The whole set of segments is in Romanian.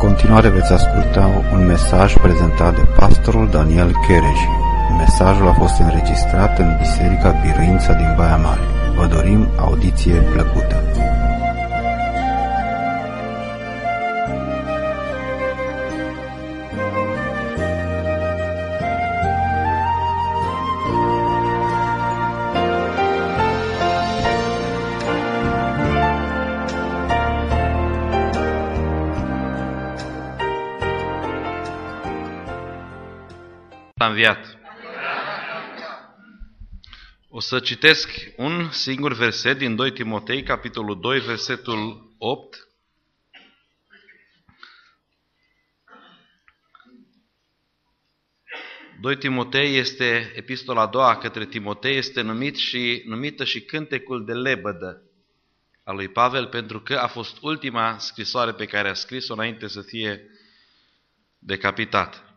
continuare veți asculta un mesaj prezentat de pastorul Daniel Cherej. Mesajul a fost înregistrat în Biserica Biruința din Baia Mare. Vă dorim audiție plăcută. A înviat. O să citesc un singur verset din 2 Timotei, capitolul 2, versetul 8. Doi Timotei este epistola a doua către Timotei, este numită și cântecul de lebădă a lui Pavel, pentru că a fost ultima scrisoare pe care a scris-o înainte să fie decapitat.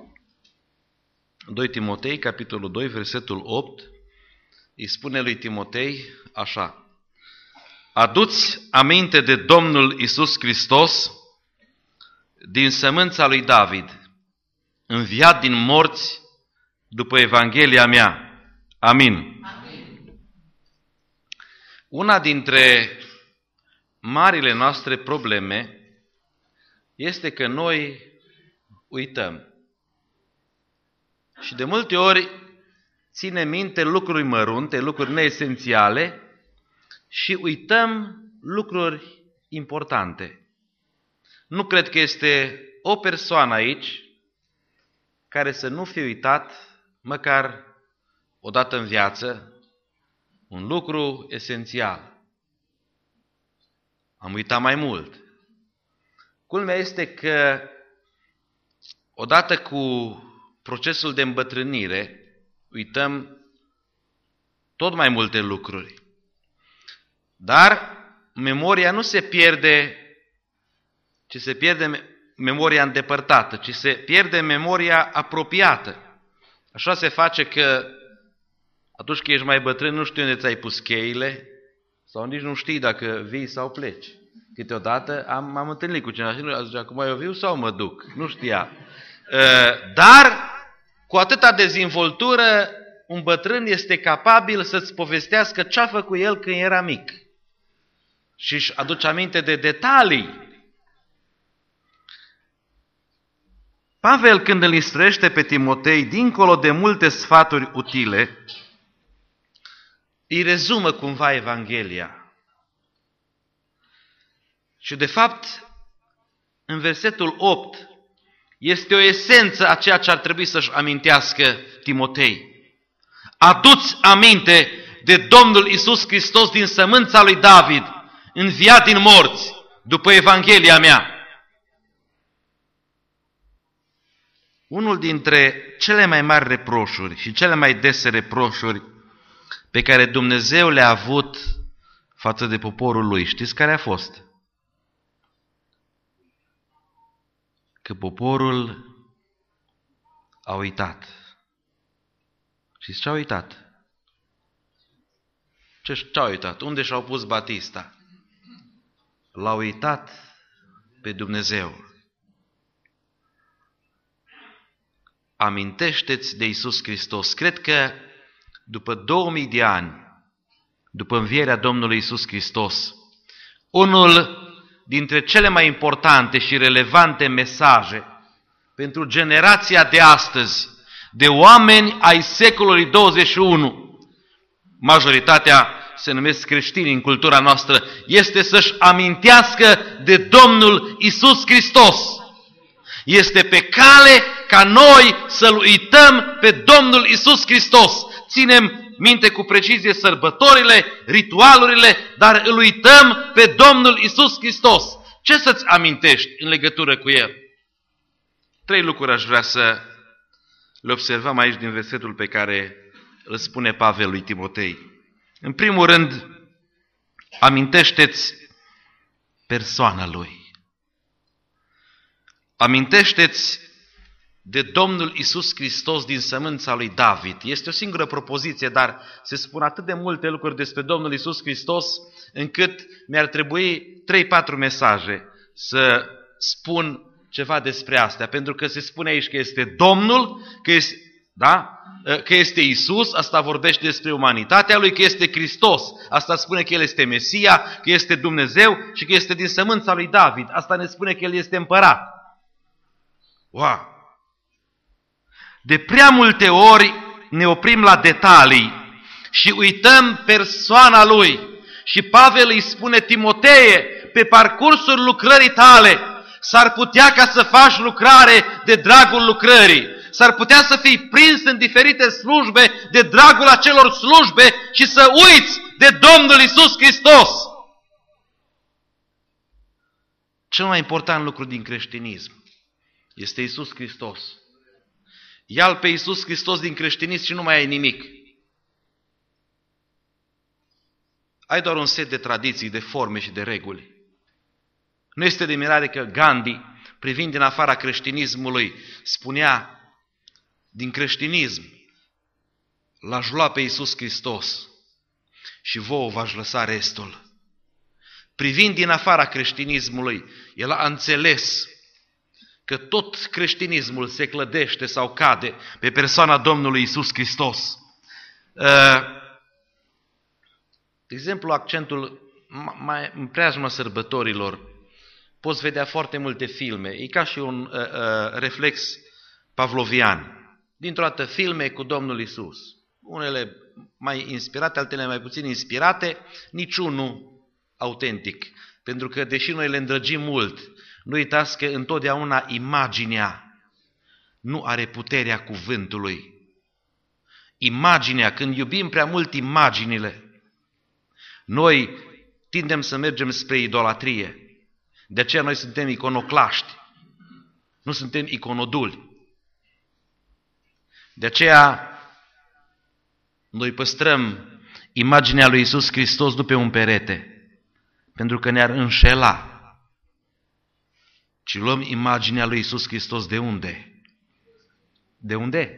2 Timotei, capitolul 2, versetul 8, îi spune lui Timotei așa: Adu-ți aminte de Domnul Iisus Hristos din sămânța lui David, înviat din morți după Evanghelia mea. Amin. Amin. Una dintre marile noastre probleme este că noi uităm. Și de multe ori ținem minte lucruri mărunte, lucruri neesențiale și uităm lucruri importante. Nu cred că este o persoană aici care să nu fie uitat măcar o dată în viață un lucru esențial. Am uitat mai mult. Culmea este că odată cu procesul de îmbătrânire, uităm tot mai multe lucruri. Dar memoria nu se pierde, ci se pierde memoria îndepărtată, ci se pierde memoria apropiată. Așa se face că atunci când ești mai bătrân, nu știi unde ți-ai pus cheile sau nici nu știi dacă vii sau pleci. Câteodată m-am întâlnit cu cineva și nu zicea, acum eu viu sau mă duc? Nu știa. Dar cu atâta dezvoltură, un bătrân este capabil să-ți povestească ce a făcut el când era mic. Și își aduce aminte de detalii. Pavel, când îl instruiește pe Timotei, dincolo de multe sfaturi utile, îi rezumă cumva Evanghelia. Și de fapt, în versetul 8, este o esență a ceea ce ar trebui să-și amintească Timotei. Adu-ți aminte de Domnul Iisus Hristos din sămânța lui David, înviat din morți, după Evanghelia mea. Unul dintre cele mai mari reproșuri și cele mai dese reproșuri pe care Dumnezeu le-a avut față de poporul lui, știți care a fost? Că poporul a uitat. Și ce a uitat? Ce a uitat? Unde și-au pus Batista? L-a uitat pe Dumnezeu. Amintește-ți de Iisus Hristos. Cred că după 2000 de ani, după învierea Domnului Iisus Hristos, unul dintre cele mai importante și relevante mesaje pentru generația de astăzi, de oameni ai secolului 21, majoritatea se numesc creștini în cultura noastră, este să-și amintească de Domnul Iisus Hristos. Este pe cale ca noi să-L uităm pe Domnul Iisus Hristos. Ținem minte cu precizie sărbătorile, ritualurile, dar îl uităm pe Domnul Iisus Hristos. Ce să-ți amintești în legătură cu El? 3 lucruri aș vrea să le observăm aici din versetul pe care îl spune Pavel lui Timotei. În primul rând, amintește-ți persoana Lui. Amintește-ți de Domnul Iisus Hristos din sămânța lui David. Este o singură propoziție, dar se spun atât de multe lucruri despre Domnul Iisus Hristos, încât mi-ar trebui 3-4 mesaje să spun ceva despre astea, pentru că se spune aici că este Domnul, că este, da? Că este Isus, asta vorbește despre umanitatea Lui, că este Hristos, asta spune că El este Mesia, că este Dumnezeu și că este din sămânța lui David, asta ne spune că El este împărat. Wow! De prea multe ori ne oprim la detalii și uităm persoana Lui. Și Pavel îi spune: Timotee, pe parcursul lucrării tale s-ar putea ca să faci lucrare de dragul lucrării. S-ar putea să fii prins în diferite slujbe de dragul acelor slujbe și să uiți de Domnul Iisus Hristos. Cel mai important lucru din creștinism este Iisus Hristos. Ia-L pe Iisus Hristos din creștinism și nu mai ai nimic. Ai doar un set de tradiții, de forme și de reguli. Nu este de mirare că Gandhi, privind din afara creștinismului, spunea: din creștinism l-aș lua pe Iisus Hristos și vouă v-aș lăsa restul. Privind din afara creștinismului, el a înțeles că tot creștinismul se clădește sau cade pe persoana Domnului Iisus Hristos. De exemplu, accentul în preajma sărbătorilor, poți vedea foarte multe filme. E ca și un reflex pavlovian. Dintr-o dată filme cu Domnul Iisus. Unele mai inspirate, altele mai puțin inspirate, niciunul autentic. Pentru că, deși noi le îndrăgim mult, nu uitați că întotdeauna imaginea nu are puterea cuvântului. Imaginea, când iubim prea mult imaginile, noi tindem să mergem spre idolatrie. De aceea noi suntem iconoclaști, nu suntem iconoduli. De aceea noi păstrăm imaginea lui Iisus Hristos după un perete, pentru că ne-ar înșela. Ci luăm imaginea lui Iisus Hristos de unde? De unde?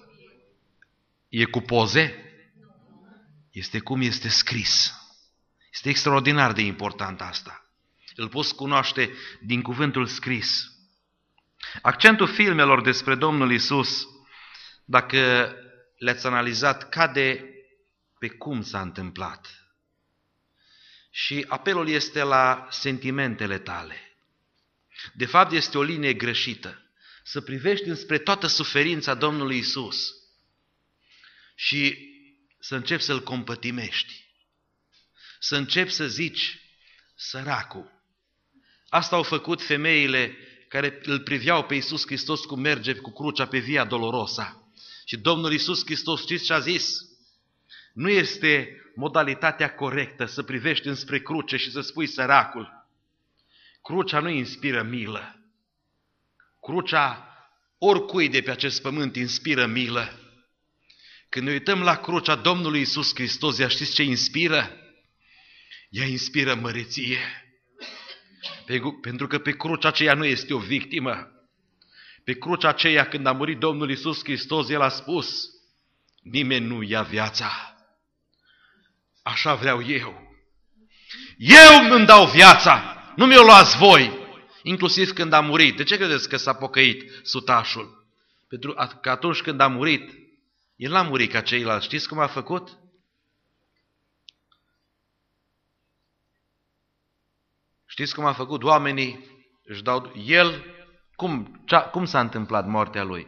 E cu poze? Este cum este scris. Este extraordinar de important asta. Îl poți cunoaște din cuvântul scris. Accentul filmelor despre Domnul Iisus, dacă le-ați analizat, cade pe cum s-a întâmplat. Și apelul este la sentimentele tale. De fapt, este o linie greșită. Să privești înspre toată suferința Domnului Iisus și să începi să-L compătimești. Să începi să zici: săracul. Asta au făcut femeile care îl priveau pe Iisus Hristos cum merge cu crucea pe Via Dolorosa. Și Domnul Iisus Hristos, știți ce a zis? Nu este modalitatea corectă să privești înspre cruce și să spui săracul. Crucea nu inspiră milă. Crucea oricui de pe acest pământ inspiră milă. Când ne uităm la crucea Domnului Iisus Hristos, ea știți ce inspiră? Ea inspiră măreție. Pentru că pe crucea aceea nu este o victimă. Pe crucea aceea, când a murit Domnul Iisus Hristos, El a spus: nimeni nu ia viața. Așa vreau eu. Eu îmi dau viața, nu mi-o luați voi. Inclusiv când a murit. De ce credeți că s-a pocăit sutașul? Pentru că atunci când a murit, el n-a murit ca ceilalți. Știți cum a făcut? Știți cum a făcut? Oamenii își dau... El, cum s-a întâmplat moartea lui?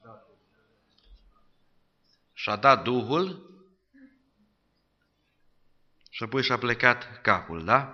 Și-a dat Duhul și apoi și-a plecat capul, da?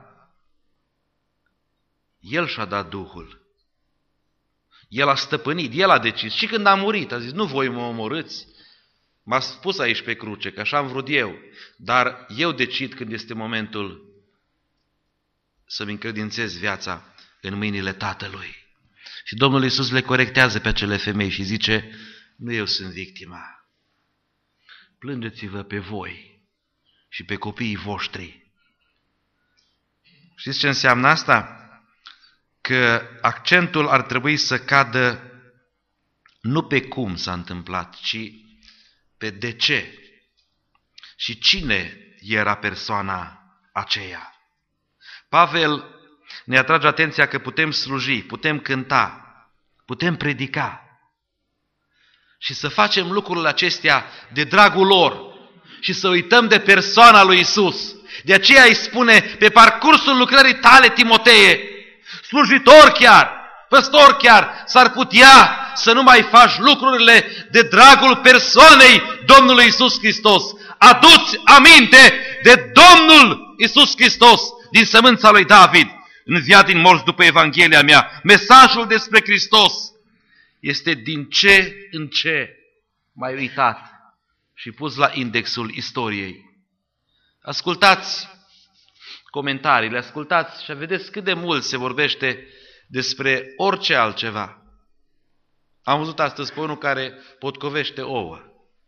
El și-a dat Duhul. El a stăpânit, El a decis. Și când a murit, a zis: nu voi mă omorâți, m-ați spus aici pe cruce, că așa am vrut eu, dar eu decid când este momentul să-mi încredințez viața în mâinile Tatălui. Și Domnul Iisus le corectează pe acele femei și zice: nu eu sunt victima. Plângeți-vă pe voi și pe copiii voștri. Știți ce înseamnă asta? Că accentul ar trebui să cadă nu pe cum s-a întâmplat, ci pe de ce și cine era persoana aceea. Pavel ne atrage atenția că putem sluji, putem cânta, putem predica și să facem lucrurile acestea de dragul lor și să uităm de persoana lui Iisus. De aceea îi spune, pe parcursul lucrării tale, Timoteie, slujitor chiar, păstor chiar, s-ar putea să nu mai faci lucrurile de dragul persoanei Domnului Iisus Hristos. Adu-ți aminte de Domnul Iisus Hristos din sămânța lui David, înviat din morți după Evanghelia mea. Mesajul despre Hristos este din ce în ce mai uitat și pus la indexul istoriei. Ascultați comentariile, ascultați și vedeți cât de mult se vorbește despre orice altceva. Am văzut astăzi pe unul care potcovește ouă.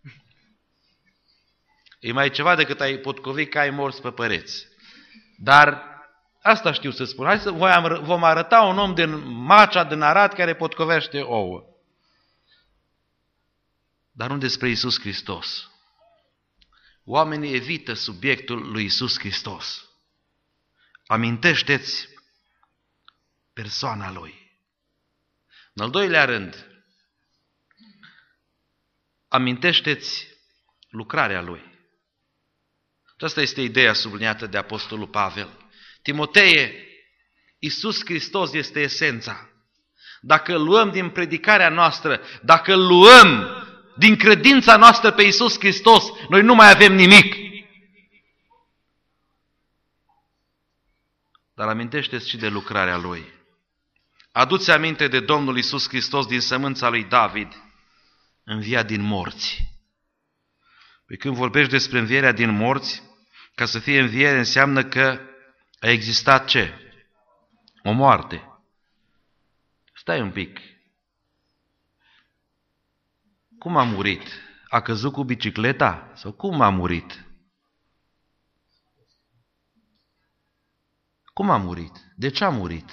E mai ceva decât ai potcovi cai morți pe pereți. Dar asta știu să spun. Hai să vom arăta un om din Macea, din Arad, care potcovește ouă. Dar nu despre Iisus Hristos. Oamenii evită subiectul lui Iisus Hristos. Amintește-ți persoana Lui. În al doilea rând, amintește-ți lucrarea Lui. Aceasta este ideea subliniată de Apostolul Pavel. Timoteie, Iisus Hristos este esența. Dacă îl luăm din predicarea noastră, dacă îl luăm din credința noastră pe Iisus Hristos, noi nu mai avem nimic. Dar amintește-ți și de lucrarea Lui. Adu-ți aminte de Domnul Iisus Hristos din sămânța lui David, înviat din morți. Păi când vorbești despre învierea din morți, ca să fie înviere înseamnă că a existat ce? O moarte. Stai un pic. Cum a murit? A căzut cu bicicleta? Sau cum a murit? Cum a murit? De ce a murit?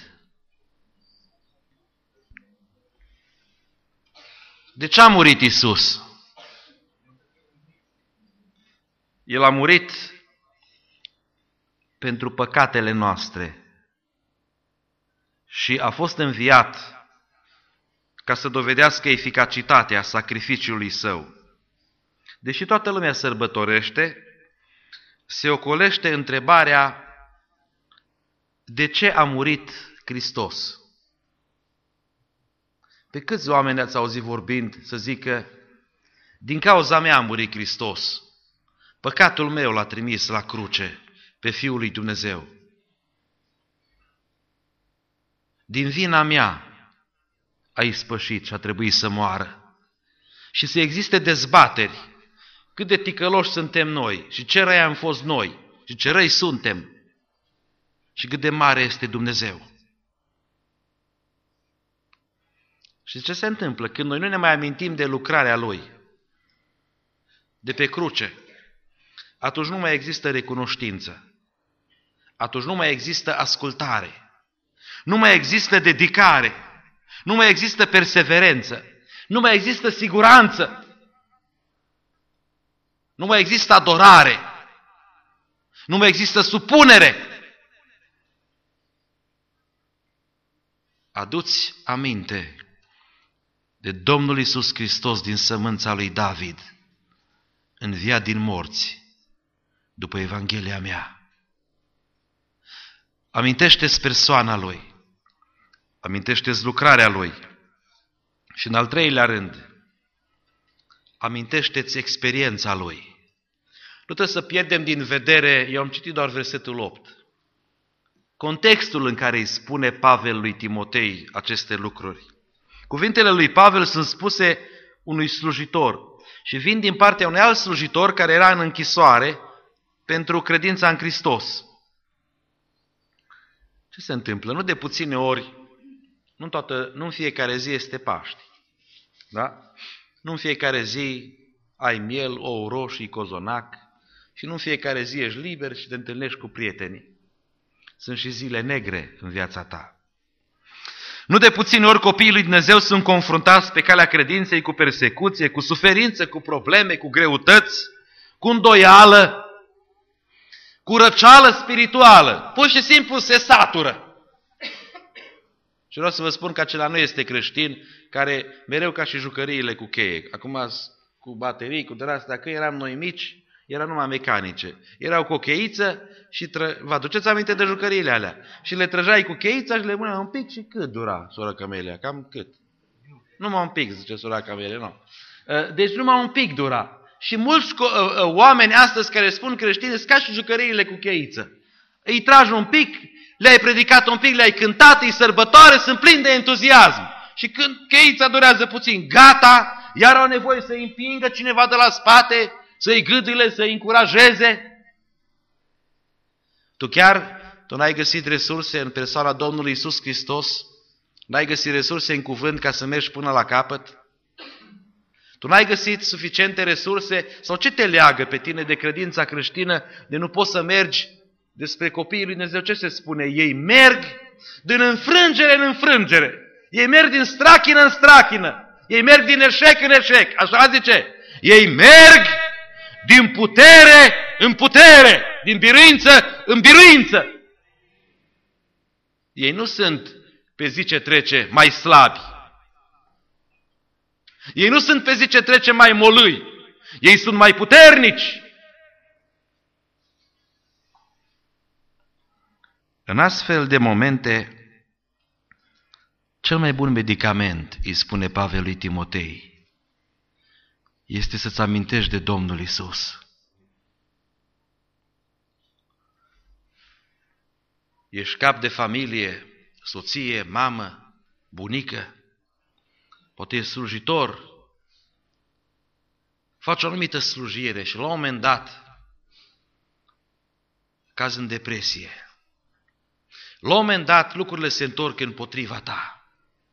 De ce a murit Iisus? El a murit pentru păcatele noastre și a fost înviat ca să dovedească eficacitatea sacrificiului Său. Deși toată lumea sărbătorește, se ocolește întrebarea de ce a murit Hristos. Pe câți oameni ați auzit vorbind să zică, din cauza mea a murit Hristos, păcatul meu l-a trimis la cruce pe Fiul lui Dumnezeu. Din vina mea a ispășit și a trebuit să moară. Și să existe dezbateri cât de ticăloși suntem noi și ce răi am fost noi și ce răi suntem și cât de mare este Dumnezeu. Și ce se întâmplă când noi nu ne mai amintim de lucrarea Lui, de pe cruce? Atunci nu mai există recunoștință, atunci nu mai există ascultare, nu mai există dedicare, nu mai există perseverență, nu mai există siguranță, nu mai există adorare, nu mai există supunere. Adu-ți aminte de Domnul Iisus Hristos din sămânța lui David, înviat din morți după Evanghelia mea. Amintește-ți persoana Lui, amintește-ți lucrarea Lui și în al treilea rând, amintește-ți experiența Lui. Nu trebuie să pierdem din vedere, eu am citit doar versetul 8, contextul în care îi spune Pavel lui Timotei aceste lucruri. Cuvintele lui Pavel sunt spuse unui slujitor și vin din partea unui alt slujitor care era în închisoare pentru credința în Hristos. Ce se întâmplă? Nu de puține ori, nu în fiecare zi este Paști. Da? Nu în fiecare zi ai miel, ou roșii, cozonac și nu în fiecare zi ești liber și te întâlnești cu prietenii. Sunt și zile negre în viața ta. Nu de puține ori copiii lui Dumnezeu sunt confruntați pe calea credinței cu persecuție, cu suferință, cu probleme, cu greutăți, cu îndoială, cu răceală spirituală. Pur și simplu se satură. Și vreau să vă spun că acela nu este creștin care mereu ca și jucăriile cu cheie. Acum cu baterii, cu drastea, dacă eram noi mici, erau numai mecanice. Erau cu o cheiță și vă aduceți aminte de jucăriile alea. Și le trăgeai cu cheița și le punea un pic și cât dura, sora Camelia? Cam cât? Numai un pic, zice sora Camelia, nu. Deci numai un pic dura. Și mulți oameni astăzi care spun creștini sunt ca și jucăriile cu cheiță. Îi tragi un pic, le-ai predicat un pic, le-ai cântat, îi sărbătoare, sunt plini de entuziasm. Și când cheița durează puțin, gata, iar au nevoie să-i împingă cineva de la spate, să-i gâdile, să-i încurajeze. Tu n-ai găsit resurse în persoana Domnului Iisus Hristos? N-ai găsit resurse în cuvânt ca să mergi până la capăt? Tu n-ai găsit suficiente resurse? Sau ce te leagă pe tine de credința creștină de nu poți să mergi despre copiii lui Dumnezeu? Ce se spune? Ei merg din înfrângere în înfrângere. Ei merg din strachină în strachină. Ei merg din eșec în eșec. Așa zice. Ei merg din putere în putere, din biruință în biruință. Ei nu sunt pe zi ce trece mai slabi. Ei nu sunt pe zi ce trece mai molâi. Ei sunt mai puternici. În astfel de momente, cel mai bun medicament, îi spune Pavel lui Timotei, este să-ți amintești de Domnul Iisus. Ești cap de familie, soție, mamă, bunică, poate ești slujitor, faci o anumită slujire și la un moment dat cazi în depresie. La un moment dat lucrurile se întorc împotriva ta.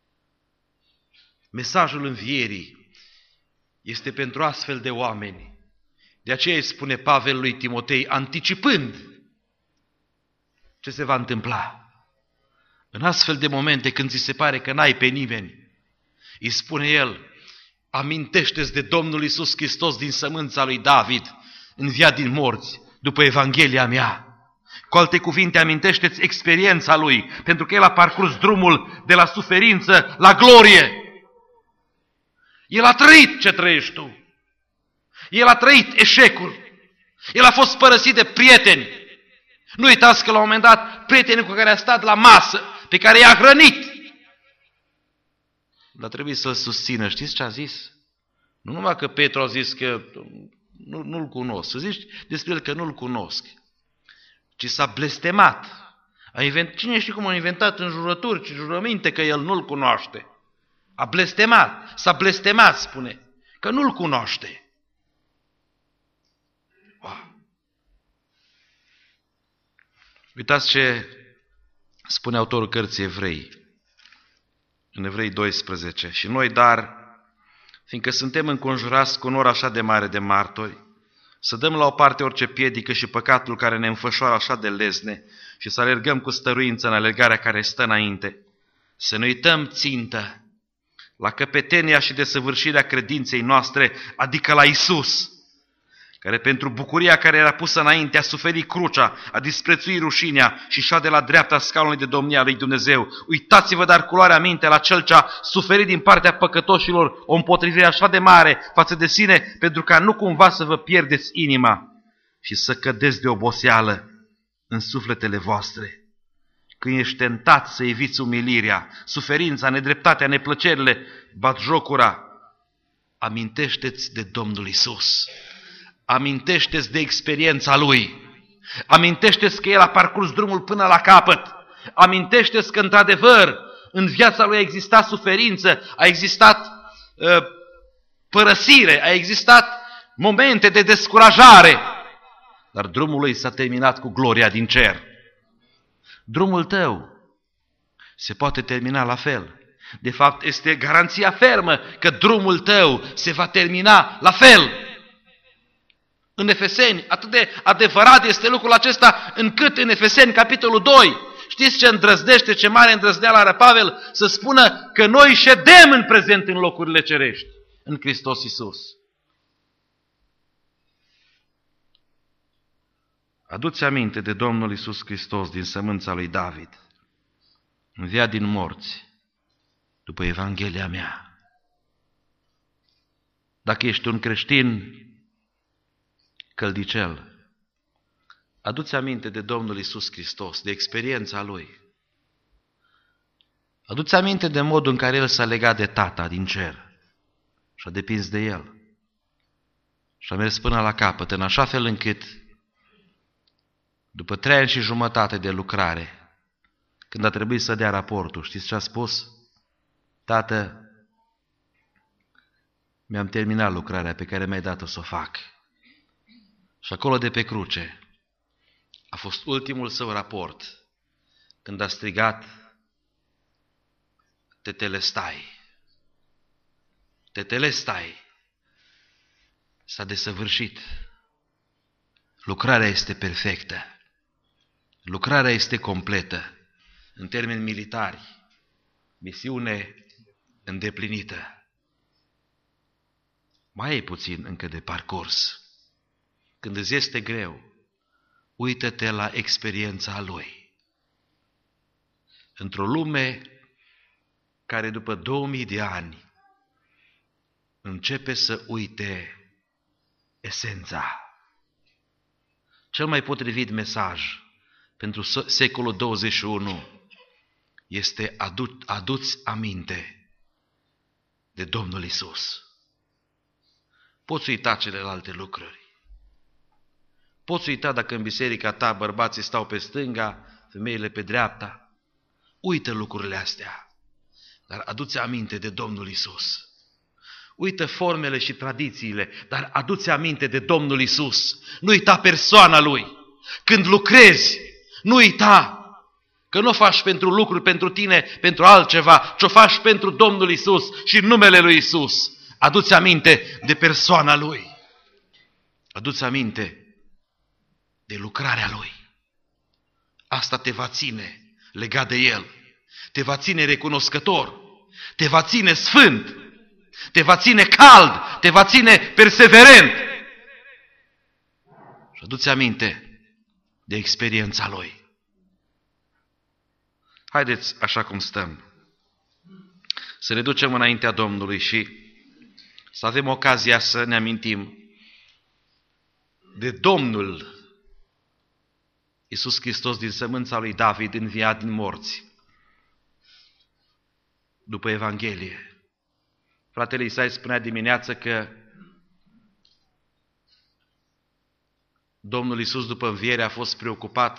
Mesajul învierii este pentru astfel de oameni. De aceea îi spune Pavel lui Timotei, anticipând ce se va întâmpla. În astfel de momente când ți se pare că n-ai pe nimeni, îi spune el, amintește-ți de Domnul Iisus Hristos din sămânța lui David, înviat din morți, după Evanghelia mea. Cu alte cuvinte, amintește-ți experiența lui, pentru că el a parcurs drumul de la suferință la glorie. El a trăit ce trăiești tu. El a trăit eșecul. El a fost părăsit de prieteni. Nu uitați că la un moment dat prietenii cu care a stat la masă, pe care i-a hrănit, dar trebuie să-l susțină. Știți ce a zis? Nu numai că Petru a zis că nu-l cunosc, să zici despre el că nu-l cunosc, ci s-a blestemat. Cine știe cum a inventat înjurături și jurăminte că el nu-l cunoaște? A blestemat, s-a blestemat, spune, că nu-l cunoaște. Wow. Uitați ce spune autorul cărții Evrei, în Evrei 12. Și noi, dar, fiindcă suntem înconjurați cu un nor așa de mare de martori, să dăm la o parte orice piedică și păcatul care ne înfășoară așa de lesne și să alergăm cu stăruință în alergarea care stă înainte. Să ne uităm țintă la căpetenia și desăvârșirea credinței noastre, adică la Isus, care pentru bucuria care era pusă înainte a suferit crucea, a disprețuit rușinea și șade la dreapta scaunului de domnia lui Dumnezeu. Uitați-vă dar cu luarea minte la cel ce a suferit din partea păcătoșilor o împotrivire așa de mare față de sine, pentru ca nu cumva să vă pierdeți inima și să cădeți de oboseală în sufletele voastre. Când ești tentat să eviți umilirea, suferința, nedreptatea, neplăcerile, batjocura, amintește-ți de Domnul Iisus. Amintește-ți de experiența Lui. Amintește-ți că El a parcurs drumul până la capăt. Amintește-ți că, într-adevăr, în viața Lui a existat suferință, a existat părăsire, a existat momente de descurajare, dar drumul Lui s-a terminat cu gloria din cer. Drumul tău se poate termina la fel. De fapt, este garanția fermă că drumul tău se va termina la fel. În Efeseni, atât de adevărat este lucrul acesta, încât în Efeseni, capitolul 2, știți ce îndrăznește, ce mare îndrăzneală are Pavel să spună că noi ședem în prezent în locurile cerești, în Hristos Iisus. Adu-ți aminte de Domnul Iisus Hristos din sămânța lui David, înviat din morți, după Evanghelia mea. Dacă ești un creștin căldicel, adu-ți aminte de Domnul Iisus Hristos, de experiența Lui. Adu-ți aminte de modul în care El s-a legat de Tata din cer și a depins de El. Și a mers până la capăt, în așa fel încât, după 3 ani și jumătate de lucrare, când a trebuit să dea raportul, știți ce a spus? Tată, mi-am terminat lucrarea pe care mi-ai dat-o să o fac. Și acolo de pe cruce a fost ultimul său raport, când a strigat: Tetelestai, Tetelestai, s-a desăvârșit. Lucrarea este perfectă. Lucrarea este completă. În termeni militari, misiune îndeplinită. Mai e puțin încă de parcurs. Când îți este greu, uită-te la experiența Lui. Într-o lume care după 2000 de ani începe să uite esența. Cel mai potrivit mesaj pentru secolul 21 este adu-ți aminte de Domnul Iisus. Poți uita celelalte lucruri. Poți uita dacă în biserica ta bărbații stau pe stânga, femeile pe dreapta. Uită lucrurile astea, dar adu-ți aminte de Domnul Iisus. Uită formele și tradițiile, dar adu-ți aminte de Domnul Iisus. Nu uita persoana Lui. Când lucrezi, nu uita că nu o faci pentru lucruri, pentru tine, pentru altceva, ci o faci pentru Domnul Iisus și în numele Lui Iisus. Adu-ți aminte de persoana Lui. Adu-ți aminte de lucrarea Lui. Asta te va ține legat de El. Te va ține recunoscător. Te va ține sfânt. Te va ține cald. Te va ține perseverent. Și adu-ți aminte de experiența Lui. Haideți, așa cum stăm, să ne ducem înaintea Domnului și să avem ocazia să ne amintim de Domnul Iisus Hristos din sămânța lui David, înviat din morți, după Evanghelie. Fratele Isai spunea dimineață că Domnul Iisus după înviere a fost preocupat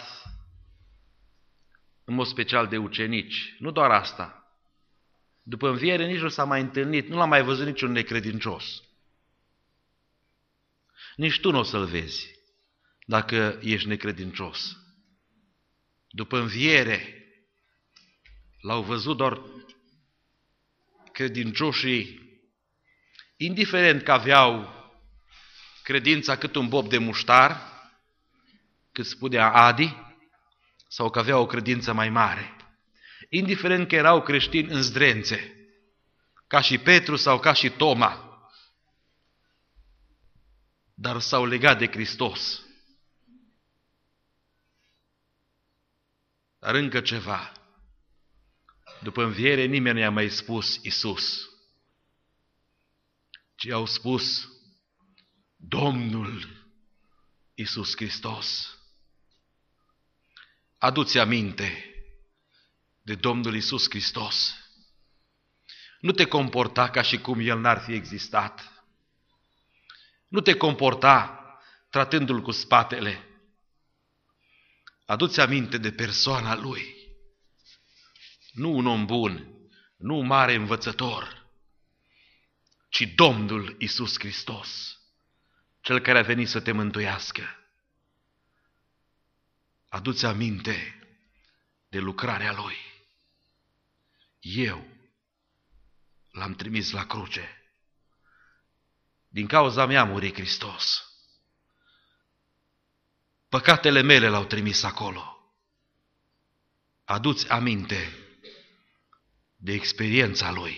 în mod special de ucenici. Nu doar asta. După înviere nici nu s-a mai întâlnit, nu l-a mai văzut niciun necredincios. Nici tu nu o să-l vezi dacă ești necredincios. După înviere l-au văzut doar credincioșii, indiferent că aveau credința cât un bob de muștar, cât spunea Adi, sau că aveau o credință mai mare. Indiferent că erau creștini în zdrențe, ca și Petru sau ca și Toma, dar s-au legat de Hristos. Dar încă ceva. După înviere nimeni nu i-a mai spus Iisus, ci au spus Domnul Iisus Hristos. Adu-ți aminte de Domnul Iisus Hristos. Nu te comporta ca și cum El n-ar fi existat. Nu te comporta tratându-L cu spatele. Adu-ți aminte de persoana Lui. Nu un om bun, nu un mare învățător, ci Domnul Iisus Hristos, Cel care a venit să te mântuiască. Adu-ți aminte de lucrarea Lui. Eu L-am trimis la cruce. Din cauza mea a murit Hristos. Păcatele mele L-au trimis acolo. Adu-ți aminte de experiența Lui.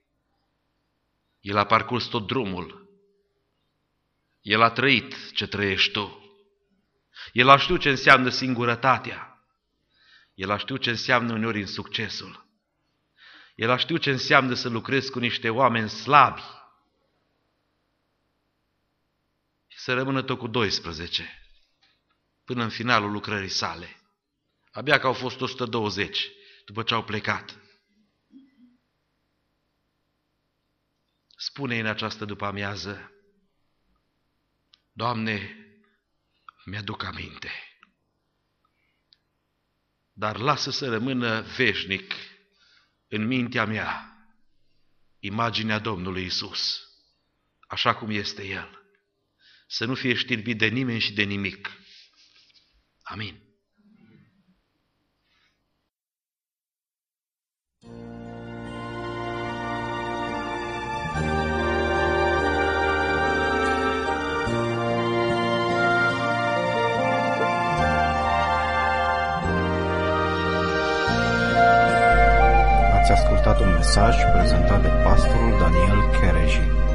El a parcurs tot drumul. El a trăit ce trăiești tu. El a știut ce înseamnă singurătatea. El a știut ce înseamnă uneori insuccesul. El a știut ce înseamnă să lucrezi cu niște oameni slabi și să rămână tot cu 12 până în finalul lucrării sale. Abia că au fost 120 după ce au plecat. Spune în această după-amiază: Doamne, mi-aduc aminte, dar lasă să rămână veșnic în mintea mea imaginea Domnului Isus, așa cum este El, să nu fie știrbit de nimeni și de nimic. Amin. Ați ascultat un mesaj prezentat de pastorul Daniel Chereji.